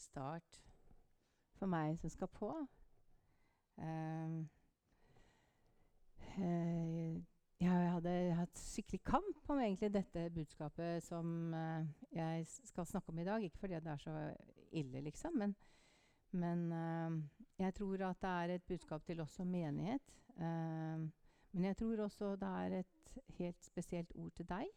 start for meg som skal på. Jeg hadde hatt skikkelig kamp om egentlig dette budskapet som jeg skal snakke om i dag. Ikke fordi det så ille, liksom, men jeg tror at det et budskap til oss som menighet. Men jeg tror også det et helt spesielt ord til deg,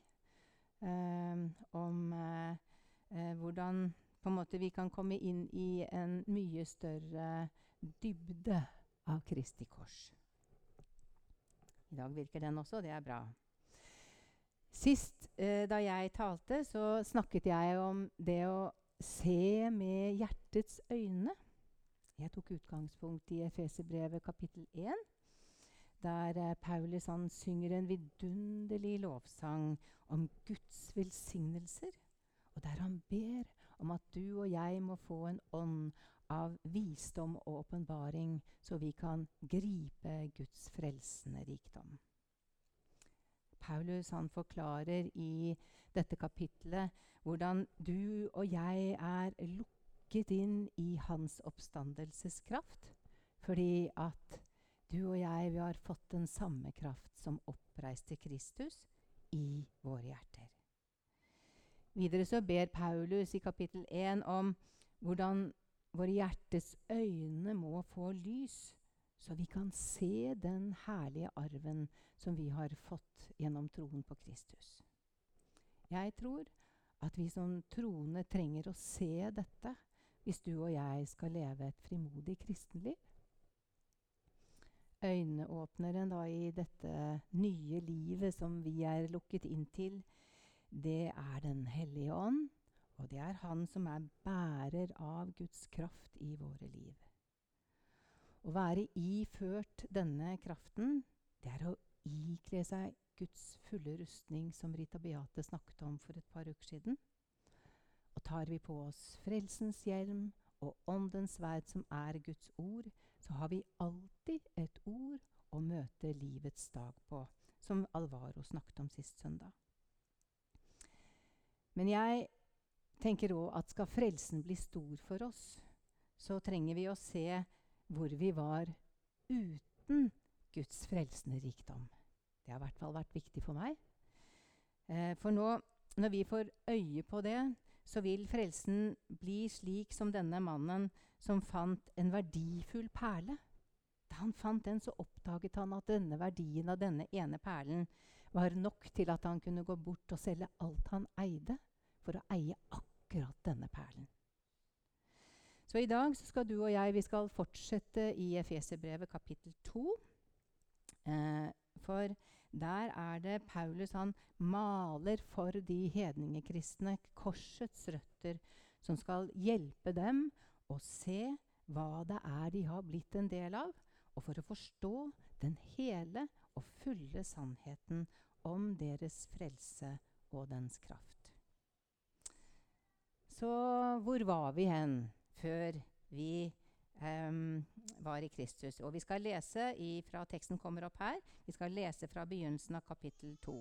om hvordan på en måte vi kan komme inn i en mye større dybde av Kristi kors. I dag virker den også, det bra. Sist da jeg talte, så snakket jeg om det å se med hjertets øyne. Jeg tok utgangspunkt i Efeserbrevet kapittel 1, der Paulus han synger en vidunderlig lovsang om Guds velsignelser, og der han ber om at du og jeg må få en ånd av visdom og åpenbaring, så vi kan gripe Guds frelsende rikdom. Paulus han forklarer i dette kapitlet hvordan du og jeg lukket inn i hans oppstandelseskraft, fordi at du og jeg vi har fått den samme kraft som oppreiste Kristus i våre hjerter. Videre så ber Paulus i kapittel 1 om hvordan våre hjertes øyne må få lys, så vi kan se den herlige arven som vi har fått gjennom troen på Kristus. Jeg tror at vi som troende trenger å se dette, hvis du og jeg skal leve et frimodig kristenliv. Øyneåpneren da i dette nye livet som vi lukket inn til, det Den hellige ånd, og det han som bærer av Guds kraft i våre liv. Å være iført denne kraften, det å ikle seg Guds fulle rustning, som Rita Beate snakket om for et par uker siden. Og tar vi på oss frelsens hjelm og åndens sverd, som Guds ord, så har vi alltid et ord å møte livets dag på, som Alvaro snakket om sist søndag. Men jeg tenker også at skal frelsen bli stor for oss, så trenger vi å se hvor vi var uten Guds frelsende rikdom. Det har i hvert fall vært viktig for meg. For nå, når vi får øye på det, så vil frelsen bli slik som denne mannen som fant en verdifull perle. Da han fant den, så oppdaget han at denne verdien av denne ene perlen var nok til at han kunne gå bort og selge alt han eide, for å eie akkurat denne perlen. Så i dag så skal du og jeg, vi skal fortsette i Efeserbrevet kapittel 2. For der det Paulus, han maler for de hedningekristne korsets røtter, som skal hjelpe dem å se hva det de har blitt en del av, og for å forstå den hele og fulle sannheten om deres frelse og dens kraft. Så hvor var vi hen før vi var i Kristus? Og vi skal lese fra teksten kommer opp her. Vi skal lese fra begynnelsen av kapittel 2.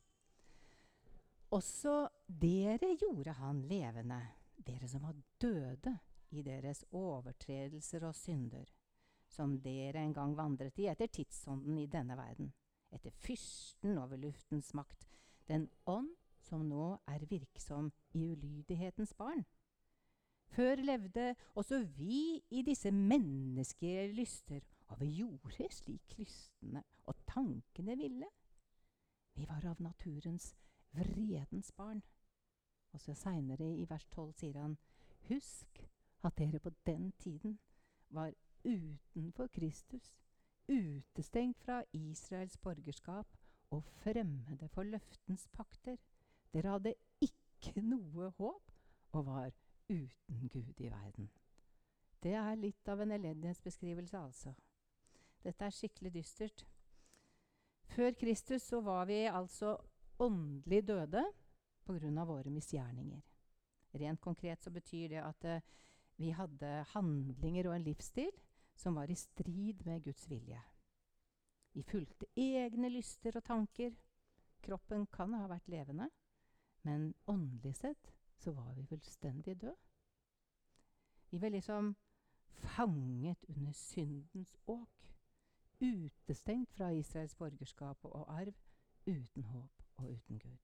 Også dere gjorde han levende, dere som var døde i deres overtredelser og synder, som dere en gang vandret i etter tidsånden i denne verden, etter fyrsten over luftens makt, den ånd som nå virksom i ulydighetens barn. Før levde også vi i disse menneskelige lyster, og vi gjorde slik lystene og tankene ville. Vi var av naturens vredens barn. Og så senere i vers 12 sier han, husk at dere på den tiden var utenfor Kristus, utestengt fra Israels borgerskap og fremmede for løftens pakter. Dere hadde ikke noe håp og var uten Gud i verden. Det litt av en elendighetsbeskrivelse altså. Dette skikkelig dystert. Før Kristus så var vi altså åndelig døde på grunn av våre misgjerninger. Rent konkret så betyr det at vi hadde handlinger og en livsstil som var i strid med Guds vilje. Vi fulgte egne lyster og tanker. Kroppen kan ha vært levende, men åndelig sett så var vi fullstendig død. Vi var liksom fanget under syndens åk, utestengt fra Israels borgerskap og arv, uten håp og uten Gud.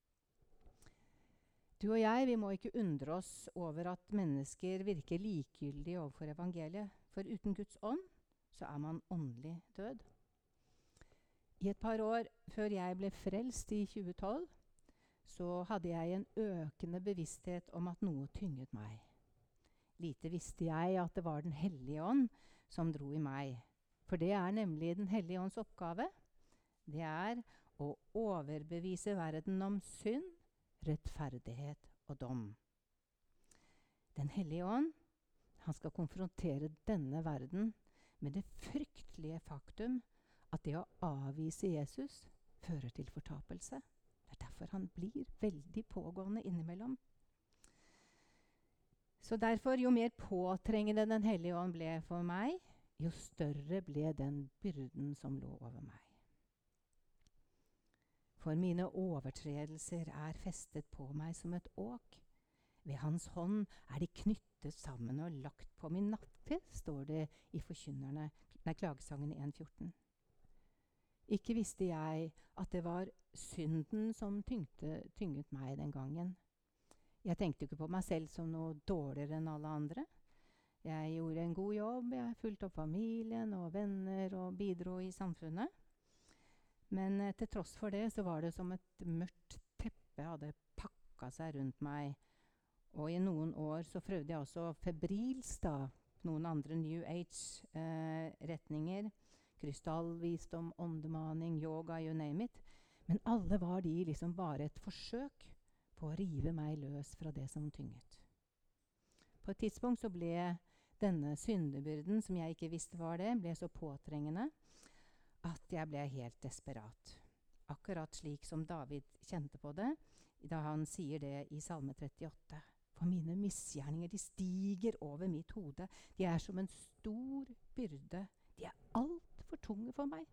Du og jeg, vi må ikke undre oss over at mennesker virker likegyldige overfor evangeliet, for uten Guds ånd så er man åndelig død. I et par år før jeg ble frelst i 2012, så hadde jeg en økende bevissthet om at noe tynget meg. Lite visste jeg at det var Den hellige ånd som dro i meg, for det er nemlig Den hellige ånds oppgave. Det er å overbevise verden om synd, rettferdighet og dom. Den hellige ånd, han skal konfrontere denne verden med det fryktelige faktum at det å avvise Jesus fører til fortapelse. Det er derfor han blir veldig pågående innimellom. Så derfor, jo mer påtrengende Den hellige ånd ble for meg, jo større ble den byrden som lå over meg. For mine overtredelser er festet på meg som et åk. Ved hans hånd er de knyttet sammen og lagt på min nakke, står det i Klagesangen 1,14. Ikke visste jeg at det var synden som tynget meg den gangen. Jeg tenkte ikke på meg selv som noe dårligere enn alle andre. Jeg gjorde en god jobb, jeg fulgte opp familien og venner og bidro i samfunnet. Men til tross for det så var det som et mørkt teppe hadde pakket seg rundt meg. Og i noen år så prøvde jeg også febrilsk noen andre New Age-retninger. Krystallvisdom, åndemaning, yoga, you name it. Men alle var de liksom bare et forsøk på å rive meg løs fra det som tynget. På et tidspunkt så ble denne syndebyrden, som jeg ikke visste var det, ble så påtrengende at jeg ble helt desperat. Akkurat slik som David kjente på det, da han sier det i Salme 38. For mine misgjerninger, de stiger over mitt hode. De er som en stor byrde. De er alt for tunge for meg.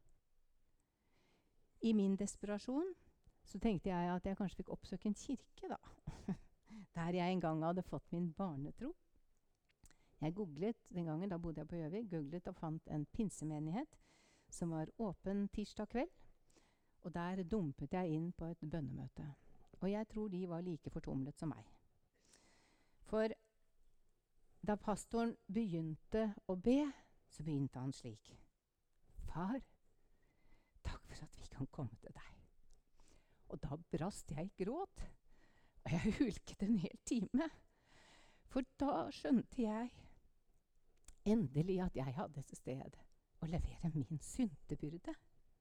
I min desperasjon så tenkte jeg at jeg kanskje fikk oppsøke en kirke da. Der jeg en gang hadde fått min barnetro. Jeg googlet den gangen, da bodde jeg på Gjøvik, googlet og fant en pinsemenighet som var åpen tirsdag kveld. Og der dumpet jeg inn på et bønnemøte. Og jeg tror de var like fortumlet som meg. For da pastoren begynte å be, så begynte han slik. Far, takk for at vi kan komme til deg. Og da brast jeg i gråt, og jeg hulket en hel time. For da skjønte jeg endelig at jeg hadde et sted å levere min syndebyrde.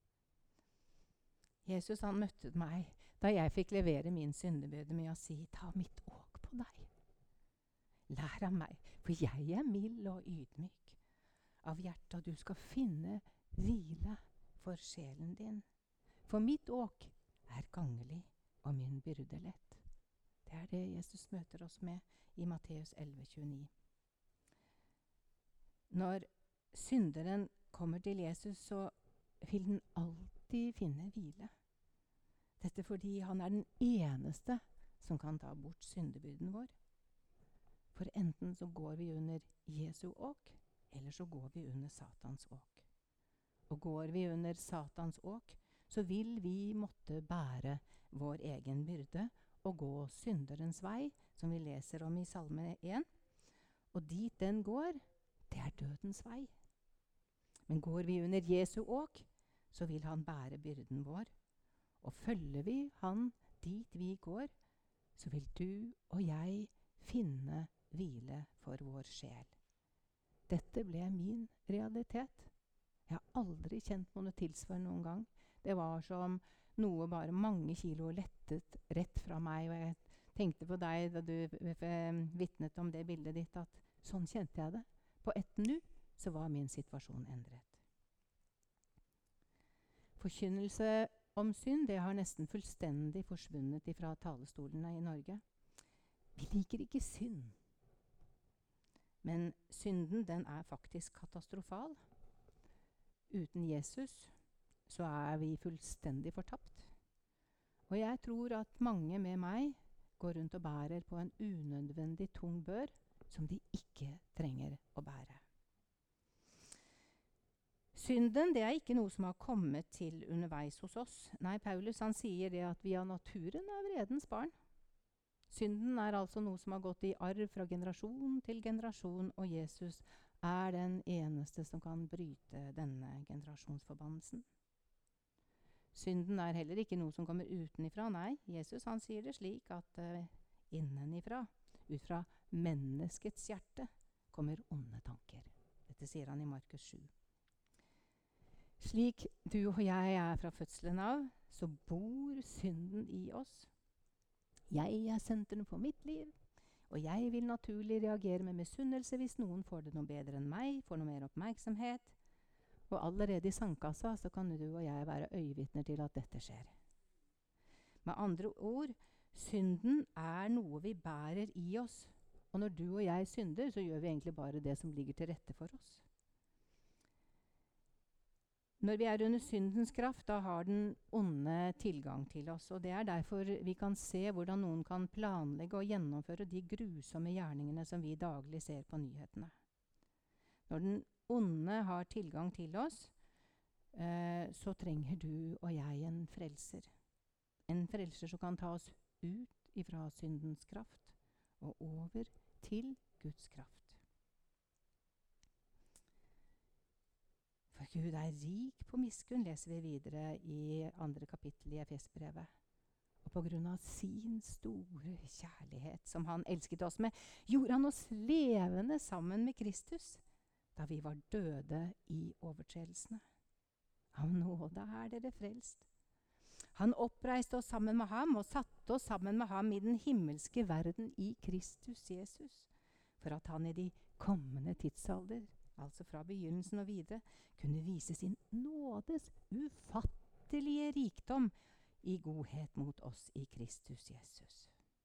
Jesus han møtte meg da jeg fikk levere min syndebyrde med å si, ta mitt åk på deg. Lær av meg, for jeg er mild og ydmyk av hjertet, og du skal finne hvile for sjelen din. For mitt åk er gangelig, og min byrde lett. Det er det Jesus møter oss med i Matteus 11,29. Når synderen kommer til Jesus, så vil den alltid finne hvile. Dette fordi han er den eneste som kan ta bort syndebyrden vår. For enten så går vi under Jesu åk, eller så går vi under Satans åk. Og går vi under Satans åk, så vil vi måtte bære vår egen byrde og gå synderens vei, som vi leser om i Salme 1. Og dit den går, det er dødens vei. Men går vi under Jesu åk, så vil han bære byrden vår. Og følger vi han dit vi går, så vil du og jeg finne hvile for vår sjel. Dette ble min realitet. Jeg har aldri kjent noe tilsvarende noen gang. Det var som noe bare mange kilo lettet rett fra meg, og jeg tenkte på deg da du vitnet om det bildet ditt, at sånn kjente jeg det. På ett nu så var min situasjon endret. Forkynnelse om synd, det har nesten fullstendig forsvunnet fra talestolene i Norge. Vi liker ikke synd. Men synden, den er faktisk katastrofal. Uten Jesus så er vi fullstendig fortapt. Og jeg tror at mange med meg går rundt og bærer på en unødvendig tung bør som de ikke trenger å bære. Synden, det er ikke noe som har kommet til underveis hos oss. Nei, Paulus han sier det at vi av naturen er vredens barn. Synden er altså noe som har gått i arv fra generasjon til generasjon, og Jesus er den eneste som kan bryte denne generasjonsforbannelsen. Synden er heller ikke noe som kommer utenifra. Nei, Jesus han sier det slik at innenifra, ut fra menneskets hjerte, kommer onde tanker. Dette sier han i Markus 7. Slik du og jeg er fra fødselen av, så bor synden i oss. Jeg er sentrum for mitt liv, og jeg vil naturlig reagere med misunnelse hvis noen får det noe bedre enn meg, får noe mer oppmerksomhet. Og allerede i sandkassa så kan du og jeg være øyevitner til at dette skjer. Med andre ord, synden er noe vi bærer i oss. Og når du og jeg synder, så gjør vi egentlig bare det som ligger til rette for oss. Når vi er under syndens kraft, da har den onde tilgang til oss. Og det er derfor vi kan se hvordan noen kan planlegge og gjennomføre de grusomme gjerningene som vi daglig ser på nyhetene. Når den onde har tilgang til oss, så trenger du og jeg en frelser. En frelser som kan ta oss ut ifra syndens kraft og over til Guds kraft. For Gud er rik på miskunn, leser vi videre i 2. kapittel i Efesbrevet. Og på grunn av sin store kjærlighet som han elsket oss med, gjorde han oss levende sammen med Kristus, da vi var døde i overtredelsene. Av nåde er dere frelst. Han oppreiste oss sammen med ham og satte oss sammen med ham i den himmelske verden i Kristus Jesus, for at han i de kommende tidsalder, altså fra begynnelsen og videre, kunne vise sin nådes ufattelige rikdom i godhet mot oss i Kristus Jesus.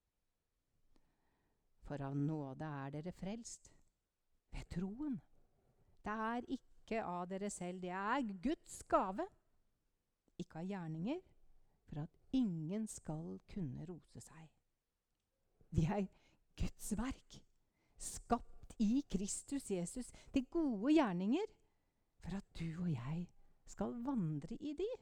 For av nåde er dere frelst ved troen. Det er ikke av dere selv, det er Guds gave, ikke av gjerninger, for at ingen skal kunne rose seg. Vi er Guds verk, skapt i Kristus Jesus, til gode gjerninger, for at du og jeg skal vandre i de.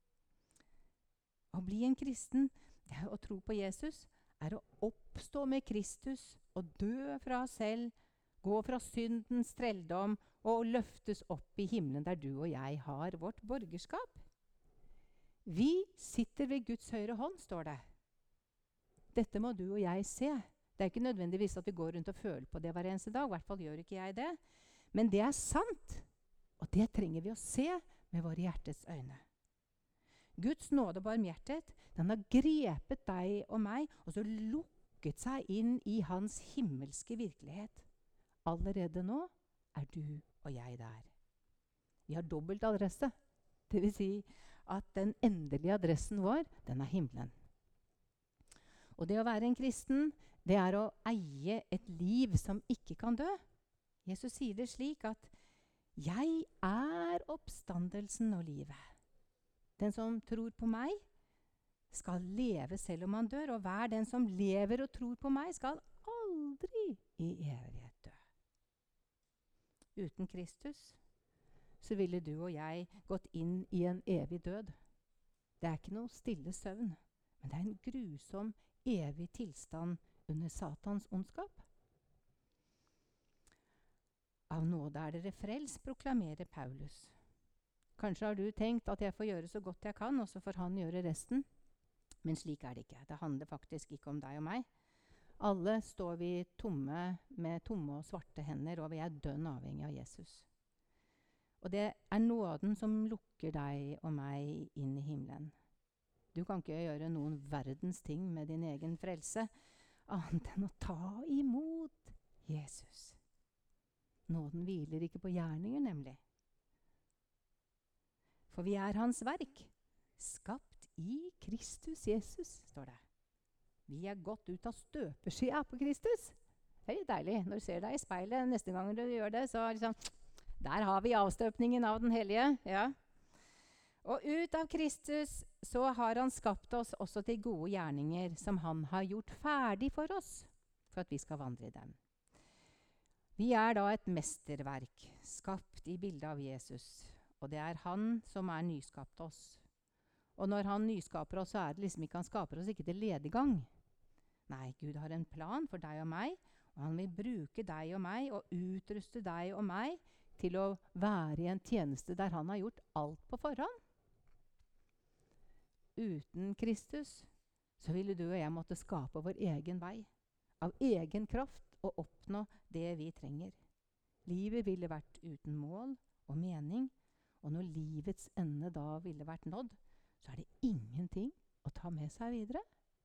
Å bli en kristen, det er å tro på Jesus, er å oppstå med Kristus og dø fra selv, gå fra syndens trelldom og løftes opp i himmelen der du og jeg har vårt borgerskap. Vi sitter ved Guds høyre hånd, står det. Dette må du og jeg se. Det er ikke nødvendigvis at vi går rundt og føler på det hver eneste dag, i hvert fall gjør ikke jeg det. Men det er sant, og det trenger vi å se med våre hjertets øyne. Guds nåde og barmhjertighet, den har grepet deg og meg, og så lukket seg inn i hans himmelske virkelighet. Allerede nå er du og jeg der. Vi har dobbelt adresse. Det vil si at den endelige adressen vår, den er himmelen. Og det å være en kristen, det er å eie et liv som ikke kan dø. Jesus sier det slik at «Jeg er oppstandelsen og livet. Den som tror på meg, skal leve selv om han dør, og hver den som lever og tror på meg, skal aldri i evighet dø.» Uten Kristus så ville du og jeg gått inn i en evig død. Det er ikke noe stille søvn, men det er en grusom, evig tilstand under Satans ondskap. Av nåde er dere frelst, proklamerer Paulus. Kanskje har du tenkt at jeg får gjøre så godt jeg kan, og så får han gjøre resten. Men slik er det ikke. Det handler faktisk ikke om deg og meg. Alle står vi med tomme og svarte hender, og vi er dønn avhengig av Jesus. Og det er nåden som lukker deg og meg inn i himmelen. Du kan ikke gjøre noen verdens ting med din egen frelse, annet enn å ta imot Jesus. Nåden hviler ikke på gjerninger, nemlig. For vi er hans verk, skapt i Kristus Jesus, står det. Vi er gått ut av støpeskjea på Kristus. Det er litt deilig når du ser deg i speilet. Neste gang du gjør det, så liksom, der har vi avstøpningen av den hellige. Ja. Og ut av Kristus så har han skapt oss også til gode gjerninger som han har gjort ferdig for oss, for at vi skal vandre i dem. Vi er da et mesterverk, skapt i bildet av Jesus, og det er han som er nyskapt oss. Og når han nyskaper oss, så er det liksom ikke han skaper oss ikke til lediggang. Nei, Gud har en plan for deg og meg, og han vil bruke deg og meg og utruste deg og meg til å være i en tjeneste der han har gjort alt på forhånd. Uten Kristus så ville du og jeg måtte skape vår egen vei, av egen kraft, og oppnå det vi trenger. Livet ville vært uten mål og mening, og når livets ende da ville vært nådd, så er det ingenting å ta med seg videre.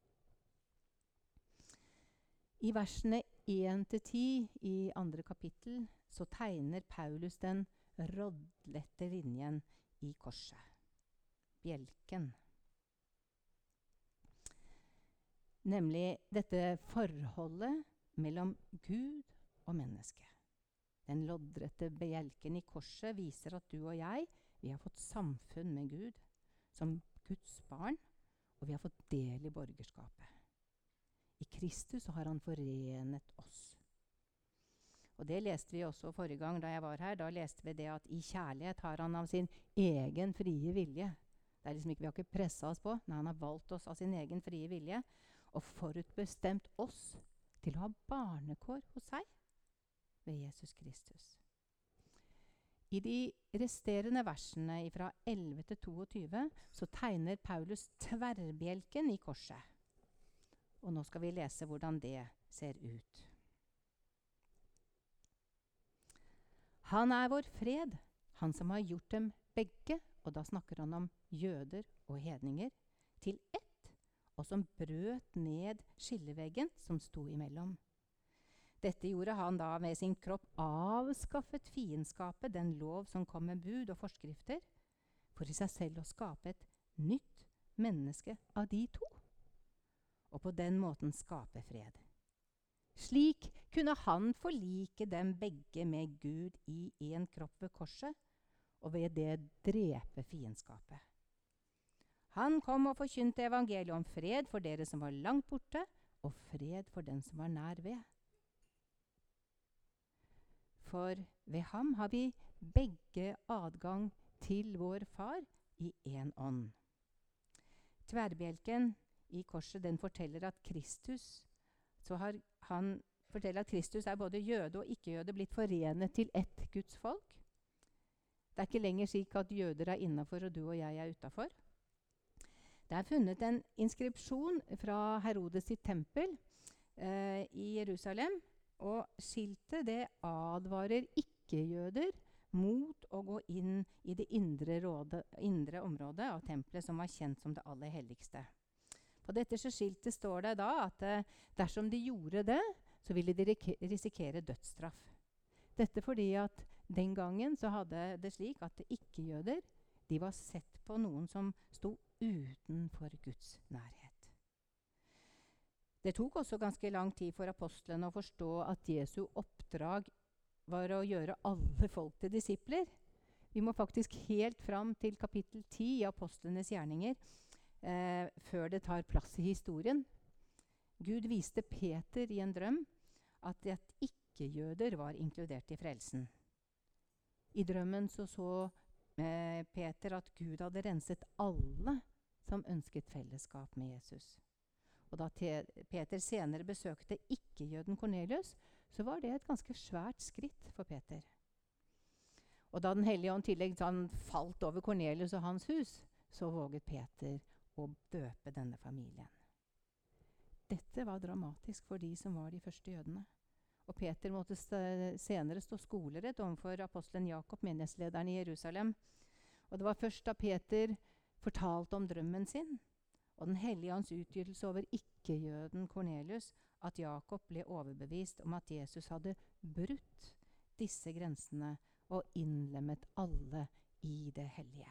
I versene 1-10 i 2. kapittel så tegner Paulus den rådlette linjen i korset. Bjelken. Nemlig dette forholdet mellom Gud og menneske. Den loddrette bjelken i korset viser at du og jeg, vi har fått samfunn med Gud som Guds barn, og vi har fått del i borgerskapet. I Kristus har han forenet oss. Og det leste vi også forrige gang da jeg var her. Da leste vi det at i kjærlighet har han av sin egen frie vilje. Det er liksom ikke, vi har ikke presset oss på, men han har valgt oss av sin egen frie vilje, og forutbestemt oss til å ha barnekår hos seg ved Jesus Kristus. I de resterende versene fra 11-22 så tegner Paulus tverrbjelken i korset. Og nå skal vi lese hvordan det ser ut. Han er vår fred, han som har gjort dem begge, og da snakker han om jøder og hedninger, til ett, og som brøt ned skilleveggen som sto imellom. Dette gjorde han da med sin kropp avskaffet fiendskapet, den lov som kom med bud og forskrifter, for i seg selv å skape et nytt menneske av de to, og på den måten skape fred. Slik kunne han forlike dem begge med Gud i en kropp ved korset, og ved det drepe fiendskapet. Han kom og forkynte evangeliet om fred for dere som var langt borte, og fred for den som var nær ved. For ved ham har vi begge adgang til vår far i en ånd. Tverrbjelken i korset, den forteller at Kristus, er både jøde og ikke-jøde blitt forenet til ett Guds folk. Det er ikke lenger slik at jøder er innenfor og du og jeg er utenfor. Det er funnet en inskripsjon fra Herodes sitt tempel i Jerusalem, og skiltet det advarer ikke-jøder mot å gå inn i det indre området av tempelet som var kjent som det aller helligste. På dette skiltet står det da at dersom de gjorde det, så ville de risikere dødsstraff. Dette fordi at den gangen så hadde det slik at ikke-jøder, de var sett på noen som sto utenfor Guds nærhet. Det tok også ganske lang tid for apostlene å forstå at Jesu oppdrag var å gjøre alle folk til disipler. Vi må faktisk helt fram til kapittel 10 i apostlenes gjerninger, før det tar plass i historien. Gud viste Peter i en drøm at ikke-jøder var inkludert i frelsen. I drømmen så Peter at Gud hadde renset alle som ønsket fellesskap med Jesus. Og da Peter senere besøkte ikke-jøden Kornelius, så var det et ganske svært skritt for Peter. Og da Den hellige ånd tillegg falt over Kornelius og hans hus, så våget Peter å døpe denne familien. Dette var dramatisk for de som var de første jødene. Og Peter måtte senere stå skolerett overfor apostelen Jakob, menighetslederen i Jerusalem. Og det var først da Peter fortalte om drømmen sin, og Den hellige ånds utgytelse over ikke-jøden Kornelius, at Jakob ble overbevist om at Jesus hadde brutt disse grensene og innlemmet alle i det hellige.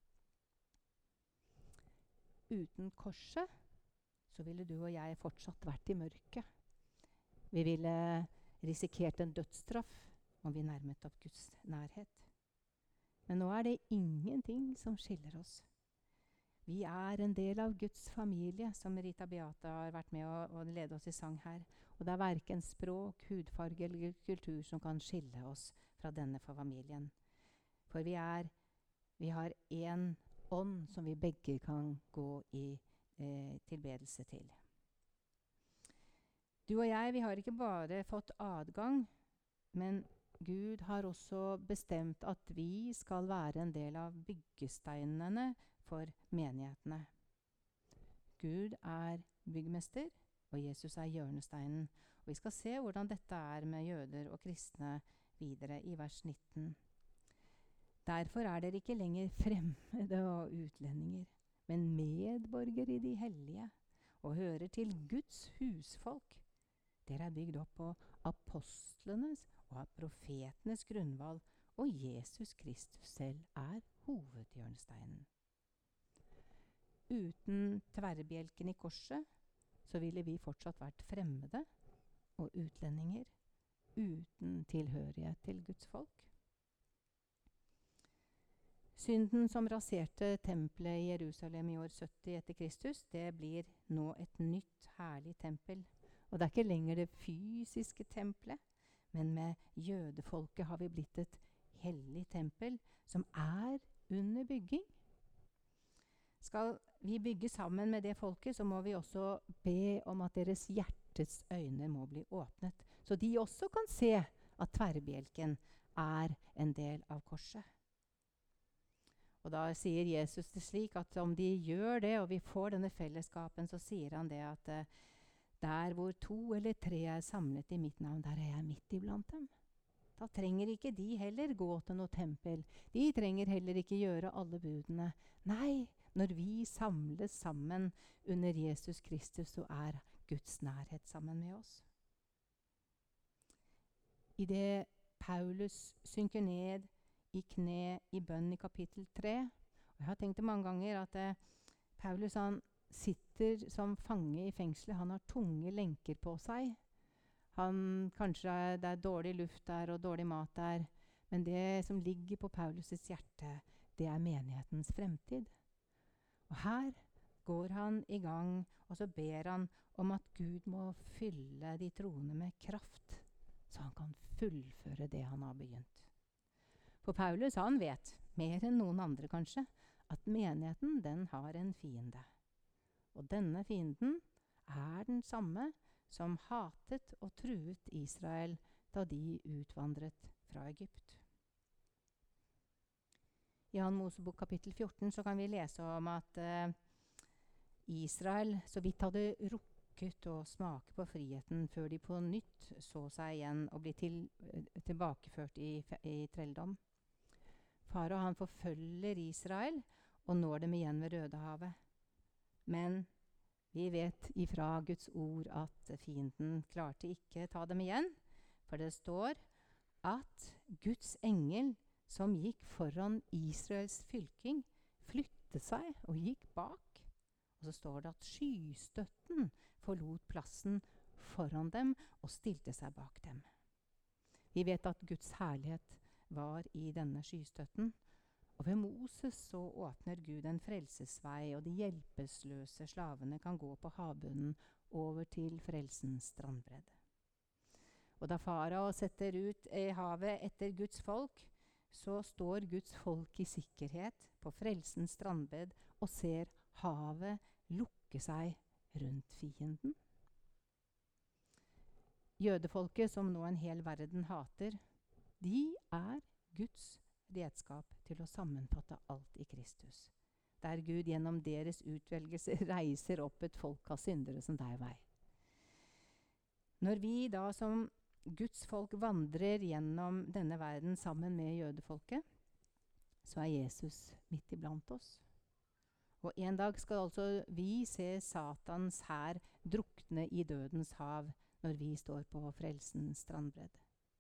Uten korset så ville du og jeg fortsatt vært i mørket. Vi ville risikert en dødsstraff om vi nærmet opp Guds nærhet. Men nå er det ingenting som skiller oss. Vi er en del av Guds familie, som Rita Beate har vært med å lede oss i sang her. Og det er hverken språk, hudfarge eller kultur som kan skille oss fra denne familien. For vi har en ånd som vi begge kan gå i tilbedelse til. Du og jeg, vi har ikke bare fått adgang, men Gud har også bestemt at vi skal være en del av byggesteinene for menighetene. Gud er byggmester, og Jesus er hjørnesteinen. Og vi skal se hvordan dette er med jøder og kristne videre i vers 19. Derfor er dere ikke lenger fremmede og utlendinger, men medborgere i de hellige, og hører til Guds husfolk. Dere er bygd opp på apostlenes og profetenes grunnvoll, og Jesus Kristus selv er hovedhjørnesteinen. Uten tverrbjelken i korset, så ville vi fortsatt vært fremmede og utlendinger, uten tilhørighet til Guds folk. Synden som raserte tempelet i Jerusalem i år 70 etter Kristus, det blir nå et nytt, herlig tempel. Og det er ikke lenger det fysiske tempelet, men med jødefolket har vi blitt et hellig tempel som er under bygging. Skal vi bygge sammen med det folket, så må vi også be om at deres hjertets øyne må bli åpnet, så de også kan se at tverrbjelken er en del av korset. Og da sier Jesus det slik at om de gjør det, og vi får denne fellesskapen, så sier han det at der hvor 2 eller 3 er samlet i mitt navn, der er jeg midt iblant dem. Da trenger ikke de heller gå til noe tempel. De trenger heller ikke gjøre alle budene. Nei, når vi samles sammen under Jesus Kristus, så er Guds nærhet sammen med oss. I det Paulus synker ned i kne i bønn i kapittel 3, og jeg har tenkt det mange ganger at Paulus han sitter som fange i fengselet, han har tunge lenker på seg. Kanskje det er dårlig luft der og dårlig mat der, men det som ligger på Paulus' hjerte, det er menighetens fremtid. Og her går han i gang, og så ber han om at Gud må fylle de troende med kraft, så han kan fullføre det han har begynt. For Paulus, han vet, mer enn noen andre kanskje, at menigheten, den har en fiende. Og denne fienden er den samme som hatet og truet Israel da de utvandret fra Egypt. I 2. Mosebok kapittel 14 så kan vi lese om at Israel så vidt hadde rukket å smake på friheten før de på nytt så seg igjen og ble tilbakeført i trelldom. Farao han forfølger Israel og når dem igjen ved Rødehavet. Men vi vet ifra Guds ord at fienden klarte ikke ta dem igjen, for det står at Guds engel som gikk foran Israels fylking, flyttet seg og gikk bak. Og så står det at skystøtten forlot plassen foran dem og stilte seg bak dem. Vi vet at Guds herlighet var i denne skystøtten, og ved Moses så åpner Gud en frelsesvei, og de hjelpeløse slavene kan gå på havbunnen over til frelsens strandbredd. Og da farao setter ut i havet etter Guds folk, så står Guds folk i sikkerhet på frelsens strandbed og ser havet lukke seg rundt fienden. Jødefolket, som nå en hel verden hater, de er Guds redskap til å sammenfatte alt i Kristus, der Gud gjennom deres utvelgelse reiser opp et folk av syndere som deg og meg. Når vi da som Guds folk vandrer gjennom denne verden sammen med jødefolket, så er Jesus midt iblant oss. Og en dag skal altså vi se Satans hær drukne i dødens hav når vi står på frelsens strandbredd.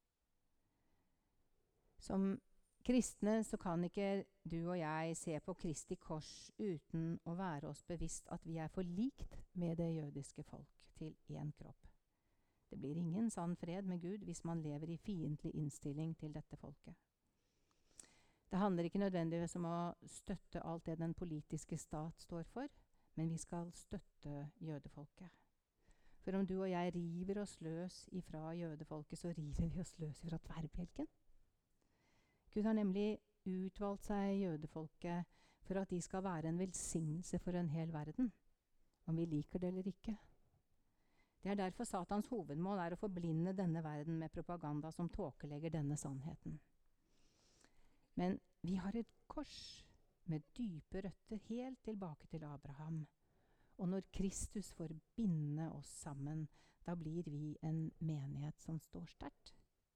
Som kristne så kan ikke du og jeg se på Kristi kors uten å være oss bevisst at vi er forlikt med det jødiske folk til én kropp. Det blir ingen sann fred med Gud hvis man lever i fiendtlig innstilling til dette folket. Det handler ikke nødvendigvis om å støtte alt det den politiske stat står for, men vi skal støtte jødefolket. For om du og jeg river oss løs ifra jødefolket, så river vi oss løs ifra tverrbjelken. Gud har nemlig utvalgt seg jødefolket for at de skal være en velsignelse for en hel verden, om vi liker det eller ikke. Det er derfor Satans hovedmål er å forblinde denne verden med propaganda som tåkelegger denne sannheten. Men vi har et kors med dype røtter helt tilbake til Abraham. Og når Kristus får binde oss sammen, da blir vi en menighet som står sterkt.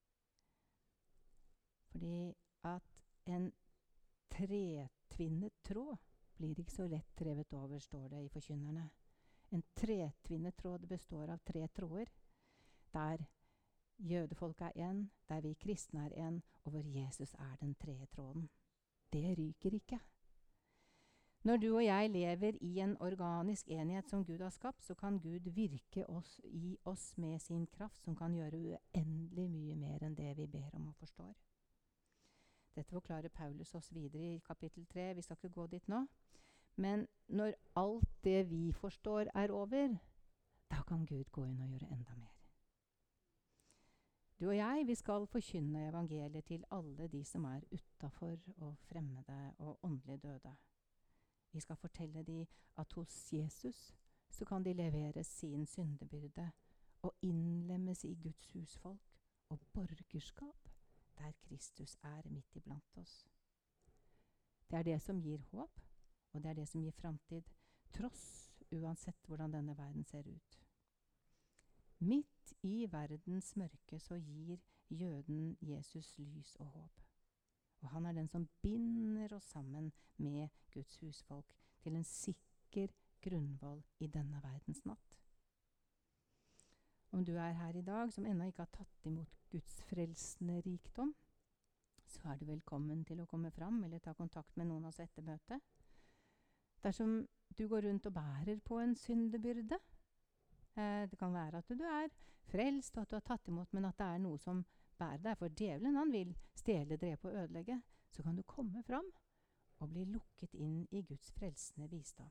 Fordi at en tretvinnet tråd blir ikke så lett drevet over, står det i Forkynnerne. En tretvinnet tråd består av 3 tråder, der jødefolket er en, der vi kristne er en, og hvor Jesus er den 3. tråden. Det ryker ikke. Når du og jeg lever i en organisk enhet som Gud har skapt, så kan Gud virke i oss med sin kraft, som kan gjøre uendelig mye mer enn det vi ber om og forstår. Dette forklarer Paulus oss videre i kapittel 3. Vi skal ikke gå dit nå. Men når alt det vi forstår er over, da kan Gud gå inn og gjøre enda mer. Du og jeg, vi skal forkynne evangeliet til alle de som er utenfor og fremmede og åndelig døde. Vi skal fortelle dem at hos Jesus så kan de levere sin syndebyrde og innlemmes i Guds husfolk og borgerskap der Kristus er midt iblant oss. Det er det som gir håp, og det er det som gir framtid, tross uansett hvordan denne verden ser ut. Midt i verdens mørke så gir jøden Jesus lys og håp. Og han er den som binder oss sammen med Guds husfolk til en sikker grunnvoll i denne verdens natt. Om du er her i dag som ennå ikke har tatt imot Guds frelsende rikdom, så er du velkommen til å komme fram eller ta kontakt med noen av oss etter møtet. Dersom du går rundt og bærer på en syndebyrde, det kan være at du er frelst og at du har tatt imot, men at det er noe som bærer deg, for djevelen han vil stjele, drepe og ødelegge, så kan du komme fram og bli lukket inn i Guds frelsende visdom.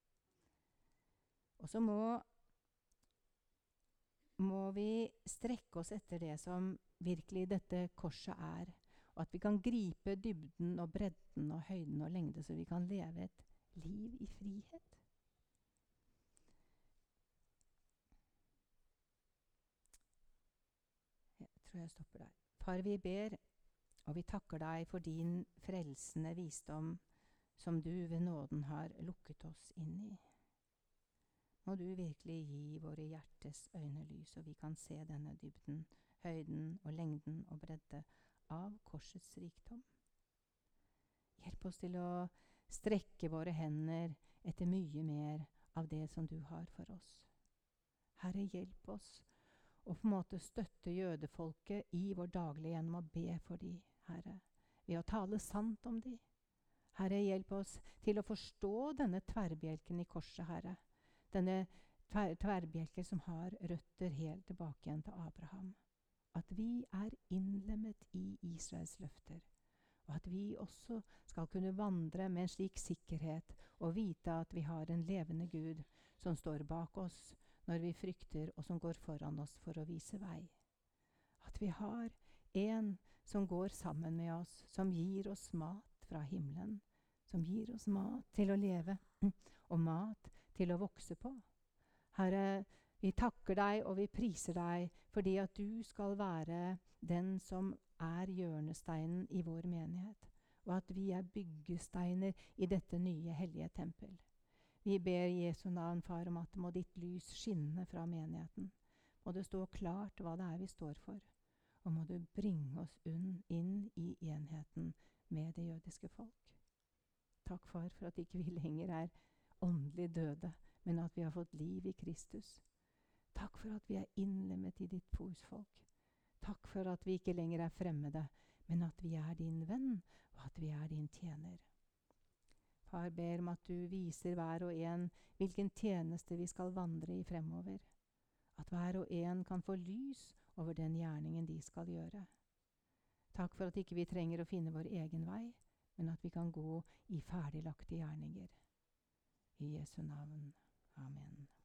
Og så må vi strekke oss etter det som virkelig dette korset er, og at vi kan gripe dybden og bredden og høyden og lengde, så vi kan leve et liv i frihet. Jeg tror jeg stopper der. Far, vi ber, og vi takker deg for din frelsende visdom, som du ved nåden har lukket oss inn i. Må du virkelig gi våre hjertes øyne lys, og vi kan se denne dybden, høyden og lengden og bredde av korsets rikdom. Hjelp oss til å strekke våre hender etter mye mer av det som du har for oss. Herre, hjelp oss å på en måte støtte jødefolket i vår daglige gjennom å be for de, Herre, ved å tale sant om de. Herre, hjelp oss til å forstå denne tverrbjelken i korset, Herre. Denne tverrbjelken som har røtter helt tilbake igjen til Abraham. At vi er innlemmet i Israels løfter. Og at vi også skal kunne vandre med en slik sikkerhet og vite at vi har en levende Gud som står bak oss når vi frykter, og som går foran oss for å vise vei. At vi har en som går sammen med oss, som gir oss mat fra himmelen, som gir oss mat til å leve, og mat til å vokse på. Herre, vi takker deg og vi priser deg fordi at du skal være den som er hjørnesteinen i vår menighet, og at vi er byggesteiner i dette nye hellige tempel. Vi ber i Jesu navn, Far, om at må ditt lys skinne fra menigheten. Må det stå klart hva det er vi står for, og må du bringe oss inn i enheten med det jødiske folk. Takk, Far, for at ikke vi lenger er åndelig døde, men at vi har fått liv i Kristus. Takk for at vi er innlemmet i ditt husfolk. Takk for at vi ikke lenger er fremmede, men at vi er din venn, og at vi er din tjener. Far, ber om at du viser hver og en hvilken tjeneste vi skal vandre i fremover. At hver og en kan få lys over den gjerningen de skal gjøre. Takk for at ikke vi trenger å finne vår egen vei, men at vi kan gå i ferdiglagte gjerninger. I Jesu navn. Amen.